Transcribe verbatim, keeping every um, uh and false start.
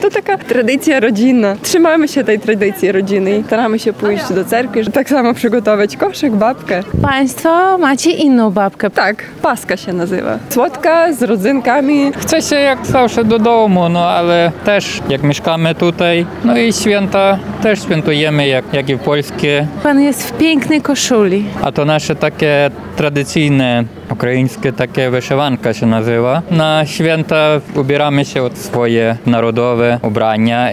To taka tradycja rodzinna. Trzymamy się tej tradycji rodzinnej. Staramy się pójść do cerkwi, tak samo przygotować koszyk, babkę. Państwo macie inną babkę. Tak, paska się nazywa. Słodka, z rodzynkami. Chce się jak zawsze do domu, no ale też jak mieszkamy tutaj, no i święta też świętujemy jak, jak i polskie, Pan jest w pięknej koszuli. a to nasze takie tradycyjne, ukraińskie takie wyszywanka się nazywa. Na święta ubieramy się w swoje narodowe ubrania